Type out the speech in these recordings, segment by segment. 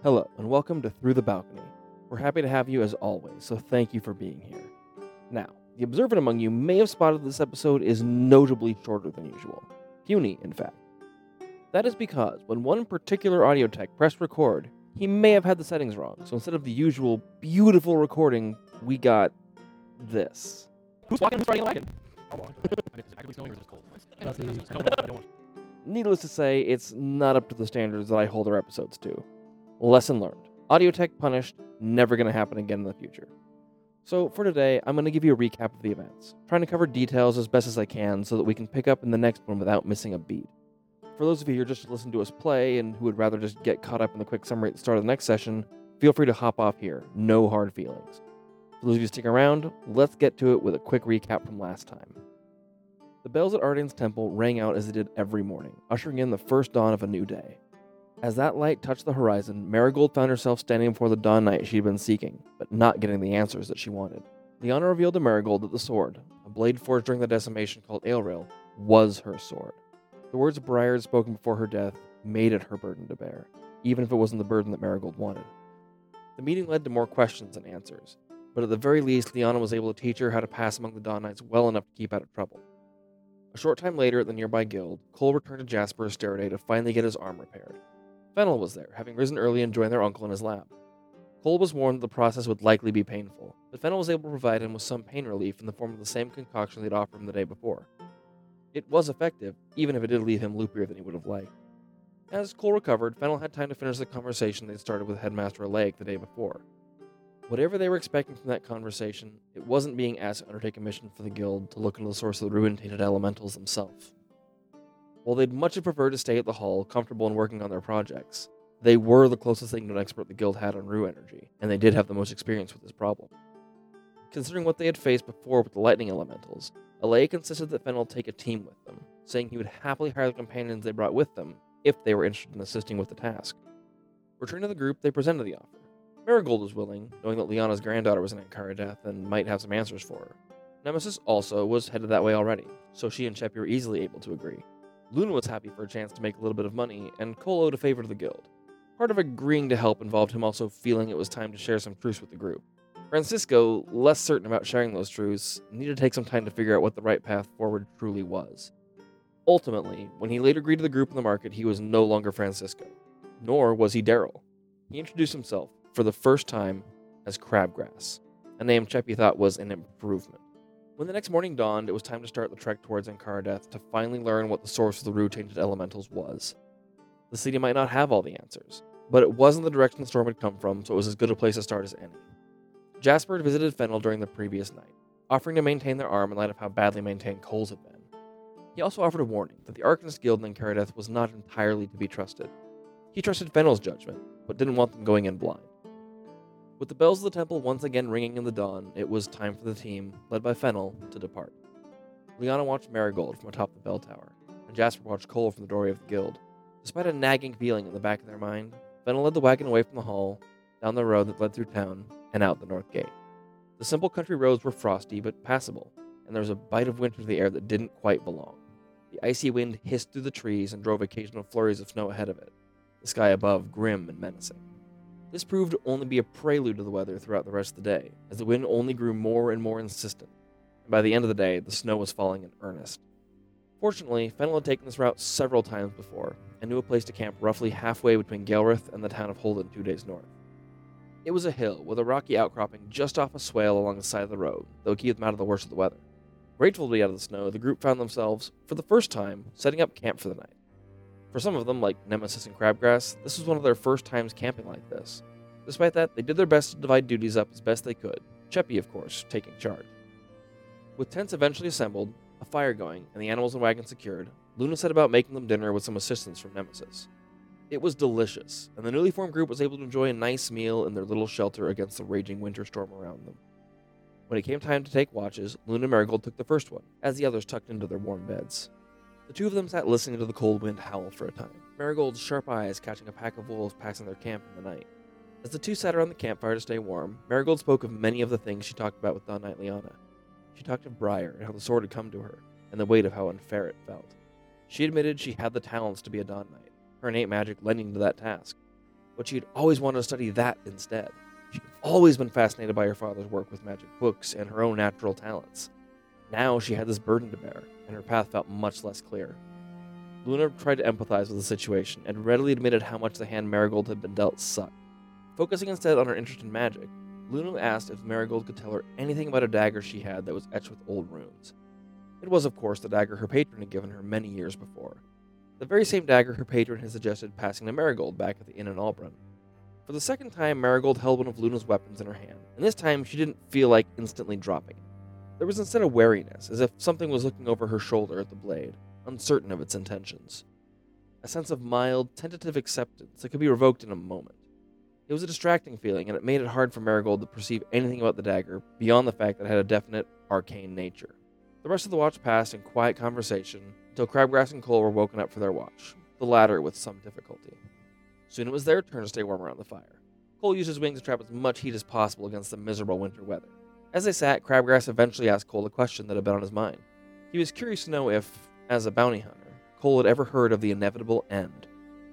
Hello, and welcome to Through the Balcony. We're happy to have you as always, so thank you for being here. Now, the observant among you may have spotted this episode is notably shorter than usual. Puny, in fact. That is because when one particular audio tech pressed record, he may have had the settings wrong, so instead of the usual beautiful recording, we got this. Who's walking? Who's riding a wagon? I'll walk. Actively snowing or is it cold? I don't want. Needless to say, it's not up to the standards that I hold our episodes to. Lesson learned. Audio tech punished, never going to happen again in the future. So for today, I'm going to give you a recap of the events, trying to cover details as best as I can so that we can pick up in the next one without missing a beat. For those of you who are just listening to us play and who would rather just get caught up in the quick summary at the start of the next session, feel free to hop off here. No hard feelings. For those of you sticking around, let's get to it with a quick recap from last time. The bells at Ardane's temple rang out as they did every morning, ushering in the first dawn of a new day. As that light touched the horizon, Marigold found herself standing before the Dawn Knight she'd been seeking, but not getting the answers that she wanted. Liana revealed to Marigold that the sword, a blade forged during the decimation called Aelrail, was her sword. The words Briar had spoken before her death made it her burden to bear, even if it wasn't the burden that Marigold wanted. The meeting led to more questions than answers, but at the very least, Liana was able to teach her how to pass among the Dawn Knights well enough to keep out of trouble. A short time later at the nearby guild, Cole returned to Jasper Asteride to finally get his arm repaired. Fennel was there, having risen early and joined their uncle in his lab. Cole was warned that the process would likely be painful, but Fennel was able to provide him with some pain relief in the form of the same concoction they'd offered him the day before. It was effective, even if it did leave him loopier than he would have liked. As Cole recovered, Fennel had time to finish the conversation they'd started with Headmaster Alaic the day before. Whatever they were expecting from that conversation, it wasn't being asked to undertake a mission for the guild to look into the source of the ruin-tainted elementals themselves. While they'd much have preferred to stay at the Hall, comfortable in working on their projects, they were the closest thing to an expert the guild had on Rue energy, and they did have the most experience with this problem. Considering what they had faced before with the lightning elementals, Alaic insisted that Fennel take a team with them, saying he would happily hire the companions they brought with them if they were interested in assisting with the task. Returning to the group, they presented the offer. Marigold was willing, knowing that Liana's granddaughter was in Ankara and might have some answers for her. Nemesis also was headed that way already, so she and Cheppy were easily able to agree. Luna was happy for a chance to make a little bit of money, and Cole owed a favor to the guild. Part of agreeing to help involved him also feeling it was time to share some truths with the group. Francisco, less certain about sharing those truths, needed to take some time to figure out what the right path forward truly was. Ultimately, when he later agreed to the group in the market, he was no longer Francisco. Nor was he Daryl. He introduced himself, for the first time, as Crabgrass, a name Cheppy thought was an improvement. When the next morning dawned, it was time to start the trek towards Ankara to finally learn what the source of the Rue-tainted elementals was. The city might not have all the answers, but it wasn't the direction the storm had come from, so it was as good a place to start as any. Jasper had visited Fennel during the previous night, offering to maintain their arm in light of how badly maintained Cole's had been. He also offered a warning that the Arcanist Guild in Ankara was not entirely to be trusted. He trusted Fennel's judgment, but didn't want them going in blind. With the bells of the temple once again ringing in the dawn, it was time for the team, led by Fennel, to depart. Liana watched Marigold from atop the bell tower, and Jasper watched Cole from the doorway of the guild. Despite a nagging feeling in the back of their mind, Fennel led the wagon away from the hall, down the road that led through town, and out the north gate. The simple country roads were frosty but passable, and there was a bite of winter to the air that didn't quite belong. The icy wind hissed through the trees and drove occasional flurries of snow ahead of it, the sky above grim and menacing. This proved to only be a prelude to the weather throughout the rest of the day, as the wind only grew more and more insistent, and by the end of the day, the snow was falling in earnest. Fortunately, Fennel had taken this route several times before, and knew a place to camp roughly halfway between Galrith and the town of Holden 2 days north. It was a hill with a rocky outcropping just off a swale along the side of the road, that would keep them out of the worst of the weather. Grateful to be out of the snow, the group found themselves, for the first time, setting up camp for the night. For some of them, like Nemesis and Crabgrass, this was one of their first times camping like this. Despite that, they did their best to divide duties up as best they could, Cheppy, of course, taking charge. With tents eventually assembled, a fire going, and the animals and wagons secured, Luna set about making them dinner with some assistance from Nemesis. It was delicious, and the newly formed group was able to enjoy a nice meal in their little shelter against the raging winter storm around them. When it came time to take watches, Luna and Marigold took the first one, as the others tucked into their warm beds. The two of them sat listening to the cold wind howl for a time, Marigold's sharp eyes catching a pack of wolves passing their camp in the night. As the two sat around the campfire to stay warm, Marigold spoke of many of the things she talked about with Dawn Knight Liana. She talked of Briar and how the sword had come to her, and the weight of how unfair it felt. She admitted she had the talents to be a Dawn Knight, her innate magic lending to that task. but she had always wanted to study that instead. She'd always been fascinated by her father's work with magic books and her own natural talents. Now she had this burden to bear, and her path felt much less clear. Luna tried to empathize with the situation and readily admitted how much the hand Marigold had been dealt sucked. Focusing instead on her interest in magic, Luna asked if Marigold could tell her anything about a dagger she had that was etched with old runes. It was, of course, the dagger her patron had given her many years before. The very same dagger her patron had suggested passing to Marigold back at the inn in Albron. For the second time, Marigold held one of Luna's weapons in her hand, and this time she didn't feel like instantly dropping it. There was instead a wariness, as if something was looking over her shoulder at the blade, uncertain of its intentions. A sense of mild, tentative acceptance that could be revoked in a moment. It was a distracting feeling, and it made it hard for Marigold to perceive anything about the dagger beyond the fact that it had a definite, arcane nature. The rest of the watch passed in quiet conversation until Crabgrass and Cole were woken up for their watch, the latter with some difficulty. Soon it was their turn to stay warm around the fire. Cole used his wings to trap as much heat as possible against the miserable winter weather. As they sat, Crabgrass eventually asked Cole a question that had been on his mind. He was curious to know if, as a bounty hunter, Cole had ever heard of the inevitable end.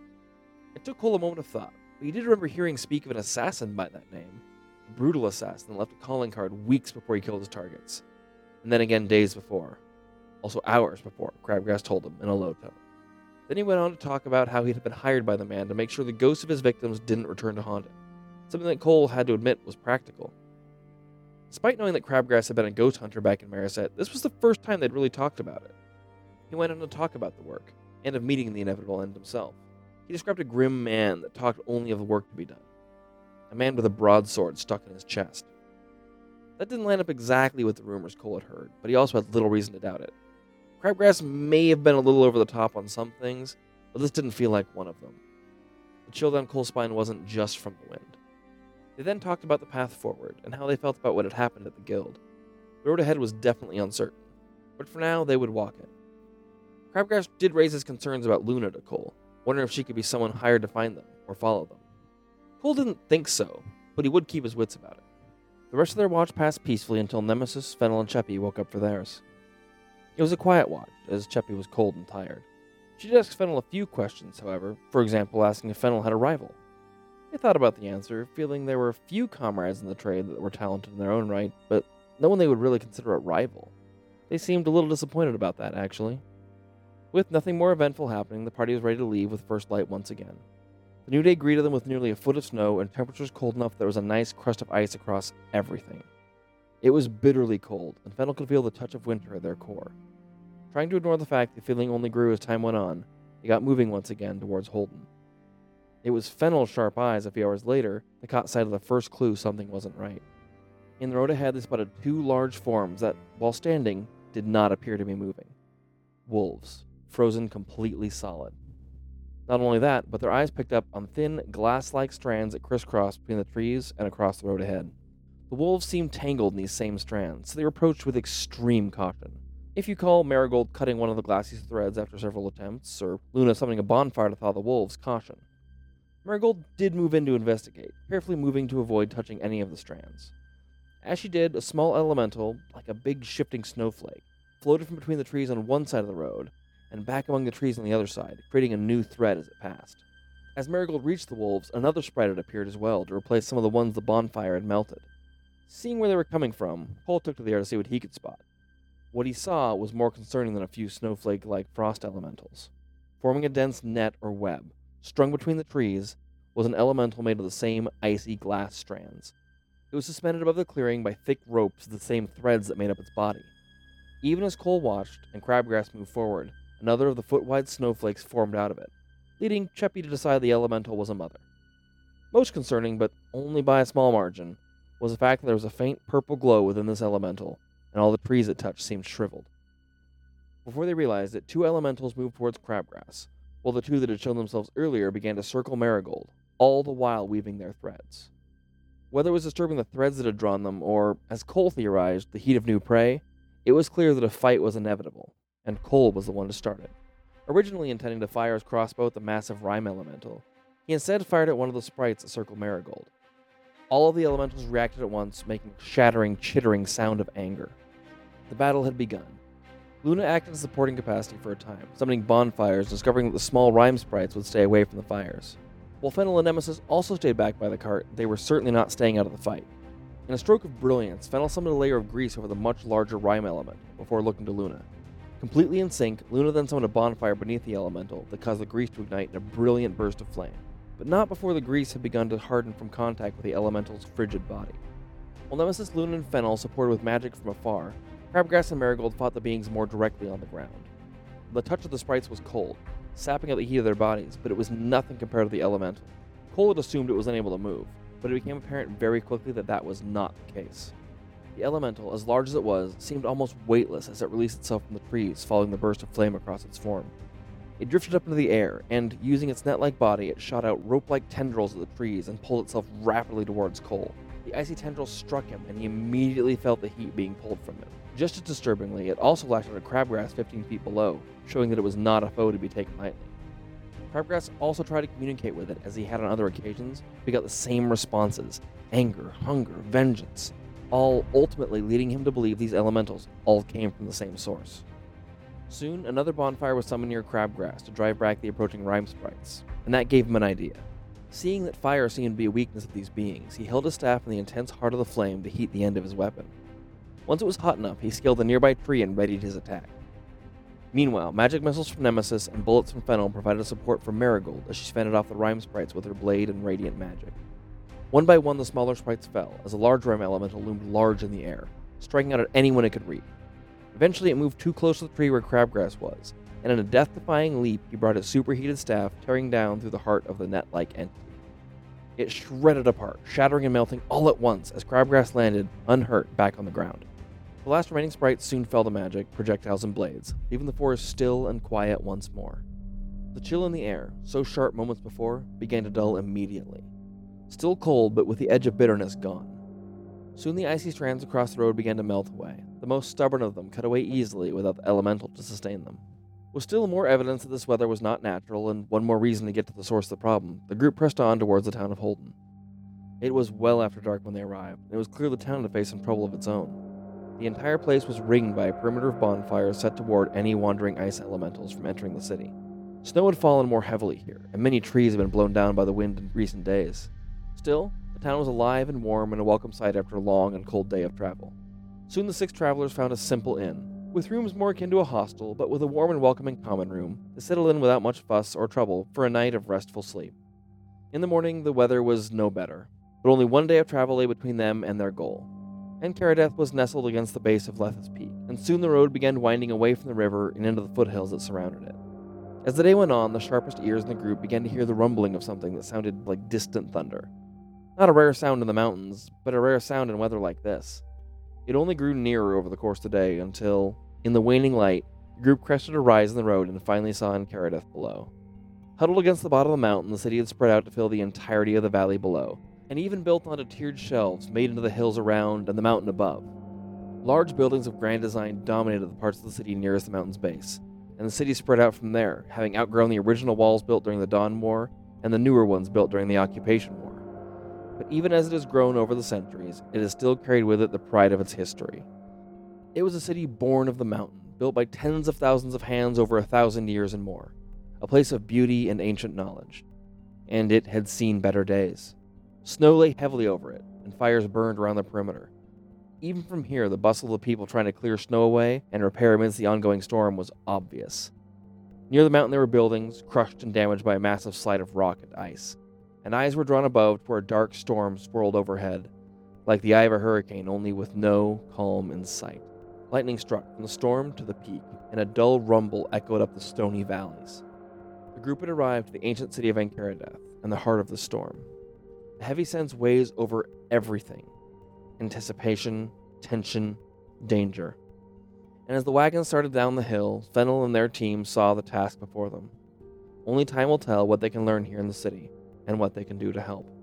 It took Cole a moment of thought, but he did remember hearing speak of an assassin by that name, a brutal assassin that left a calling card weeks before he killed his targets, and then again days before, also hours before, Crabgrass told him in a low tone. Then he went on to talk about how he had been hired by the man to make sure the ghosts of his victims didn't return to haunt him, something that Cole had to admit was practical. Despite knowing that Crabgrass had been a ghost hunter back in Marisette, this was the first time they'd really talked about it. He went on to talk about the work, and of meeting the inevitable end himself. He described a grim man that talked only of the work to be done. A man with a broadsword stuck in his chest. That didn't line up exactly with the rumors Cole had heard, but he also had little reason to doubt it. Crabgrass may have been a little over the top on some things, but this didn't feel like one of them. The chill down Cole's spine wasn't just from the wind. They then talked about the path forward, and how they felt about what had happened at the guild. The road ahead was definitely uncertain, but for now they would walk it. Crabgrass did raise his concerns about Luna to Cole, wondering if she could be someone hired to find them, or follow them. Cole didn't think so, but he would keep his wits about it. The rest of their watch passed peacefully until Nemesis, Fennel, and Cheppy woke up for theirs. It was a quiet watch, as Cheppy was cold and tired. She did ask Fennel a few questions, however, for example asking if Fennel had a rival. They thought about the answer, feeling there were a few comrades in the trade that were talented in their own right, but no one they would really consider a rival. They seemed a little disappointed about that, actually. With nothing more eventful happening, the party was ready to leave with first light once again. The new day greeted them with nearly a foot of snow and temperatures cold enough that there was a nice crust of ice across everything. It was bitterly cold, and Fennel could feel the touch of winter at their core. Trying to ignore the fact the feeling only grew as time went on, they got moving once again towards Holden. It was Fennel's sharp eyes a few hours later that caught sight of the first clue something wasn't right. In the road ahead, they spotted two large forms that, while standing, did not appear to be moving. Wolves, frozen completely solid. Not only that, but their eyes picked up on thin, glass-like strands that crisscrossed between the trees and across the road ahead. The wolves seemed tangled in these same strands, so they were approached with extreme caution. If you call Marigold cutting one of the glassy threads after several attempts, or Luna summoning a bonfire to thaw the wolves, caution. Marigold did move in to investigate, carefully moving to avoid touching any of the strands. As she did, a small elemental, like a big shifting snowflake, floated from between the trees on one side of the road, and back among the trees on the other side, creating a new thread as it passed. As Marigold reached the wolves, another sprite had appeared as well to replace some of the ones the bonfire had melted. Seeing where they were coming from, Cole took to the air to see what he could spot. What he saw was more concerning than a few snowflake-like frost elementals. Forming a dense net or web, strung between the trees, was an elemental made of the same icy glass strands. It was suspended above the clearing by thick ropes of the same threads that made up its body. Even as Cole watched and Crabgrass moved forward, another of the foot-wide snowflakes formed out of it, leading Cheppy to decide the elemental was a mother. Most concerning, but only by a small margin, was the fact that there was a faint purple glow within this elemental, and all the trees it touched seemed shriveled. Before they realized it, two elementals moved towards Crabgrass, while the two that had shown themselves earlier began to circle Marigold, all the while weaving their threads. Whether it was disturbing the threads that had drawn them, or, as Cole theorized, the heat of new prey, it was clear that a fight was inevitable, and Cole was the one to start it. Originally intending to fire his crossbow at the massive rime elemental, he instead fired at one of the sprites that circled Marigold. All of the elementals reacted at once, making a shattering, chittering sound of anger. The battle had begun. Luna acted in supporting capacity for a time, summoning bonfires, discovering that the small rime sprites would stay away from the fires. While Fennel and Nemesis also stayed back by the cart, they were certainly not staying out of the fight. In a stroke of brilliance, Fennel summoned a layer of grease over the much larger Rime element before looking to Luna. Completely in sync, Luna then summoned a bonfire beneath the elemental that caused the grease to ignite in a brilliant burst of flame, but not before the grease had begun to harden from contact with the elemental's frigid body. While Nemesis, Luna, and Fennel supported with magic from afar, Crabgrass and Marigold fought the beings more directly on the ground. The touch of the sprites was cold, sapping out the heat of their bodies, but it was nothing compared to the elemental. Cole had assumed it was unable to move, but it became apparent very quickly that that was not the case. The elemental, as large as it was, seemed almost weightless as it released itself from the trees following the burst of flame across its form. It drifted up into the air, and, using its net-like body, it shot out rope-like tendrils at the trees and pulled itself rapidly towards Cole. The icy tendrils struck him, and he immediately felt the heat being pulled from him. Just as disturbingly, it also lashed out at Crabgrass 15 feet below, showing that it was not a foe to be taken lightly. Crabgrass also tried to communicate with it as he had on other occasions, but got the same responses: anger, hunger, vengeance, all ultimately leading him to believe these elementals all came from the same source. Soon, another bonfire was summoned near Crabgrass to drive back the approaching Rime sprites, and that gave him an idea. Seeing that fire seemed to be a weakness of these beings, he held his staff in the intense heart of the flame to heat the end of his weapon. Once it was hot enough, he scaled a nearby tree and readied his attack. Meanwhile, magic missiles from Nemesis and bullets from Fennel provided support for Marigold as she fended off the Rime sprites with her blade and radiant magic. One by one, the smaller sprites fell, as a large Rime elemental loomed large in the air, striking out at anyone it could reach. Eventually, it moved too close to the tree where Crabgrass was, and in a death-defying leap, he brought his superheated staff tearing down through the heart of the net-like entity. It shredded apart, shattering and melting all at once as Crabgrass landed, unhurt, back on the ground. The last remaining sprites soon fell to magic, projectiles, and blades, leaving the forest still and quiet once more. The chill in the air, so sharp moments before, began to dull immediately. Still cold, but with the edge of bitterness gone. Soon the icy strands across the road began to melt away, the most stubborn of them cut away easily without the elemental to sustain them. With still more evidence that this weather was not natural, and one more reason to get to the source of the problem, the group pressed on towards the town of Holden. It was well after dark when they arrived, and it was clear the town had faced some trouble of its own. The entire place was ringed by a perimeter of bonfires set to ward any wandering ice elementals from entering the city. Snow had fallen more heavily here, and many trees had been blown down by the wind in recent days. Still, the town was alive and warm and a welcome sight after a long and cold day of travel. Soon the 6 travelers found a simple inn, with rooms more akin to a hostel, but with a warm and welcoming common room, to settle in without much fuss or trouble for a night of restful sleep. In the morning, the weather was no better, but only one day of travel lay between them and their goal. Encaradeth was nestled against the base of Leth's Peak, and soon the road began winding away from the river and into the foothills that surrounded it. As the day went on, the sharpest ears in the group began to hear the rumbling of something that sounded like distant thunder. Not a rare sound in the mountains, but a rare sound in weather like this. It only grew nearer over the course of the day until, in the waning light, the group crested a rise in the road and finally saw Encaradeth below. Huddled against the bottom of the mountain, the city had spread out to fill the entirety of the valley below, and even built onto tiered shelves made into the hills around and the mountain above. Large buildings of grand design dominated the parts of the city nearest the mountain's base, and the city spread out from there, having outgrown the original walls built during the Dawn War and the newer ones built during the Occupation War. But even as it has grown over the centuries, it has still carried with it the pride of its history. It was a city born of the mountain, built by tens of thousands of hands over 1,000 years and more, a place of beauty and ancient knowledge. And it had seen better days. Snow lay heavily over it, and fires burned around the perimeter. Even from here, the bustle of the people trying to clear snow away and repair amidst the ongoing storm was obvious. Near the mountain there were buildings, crushed and damaged by a massive slide of rock and ice, and eyes were drawn above to where a dark storm swirled overhead, like the eye of a hurricane, only with no calm in sight. Lightning struck from the storm to the peak, and a dull rumble echoed up the stony valleys. The group had arrived at the ancient city of Encaradeth, and the heart of the storm. A heavy sense weighs over everything: anticipation, tension, danger. And as the wagon started down the hill, Fennel and their team saw the task before them. Only time will tell what they can learn here in the city, and what they can do to help.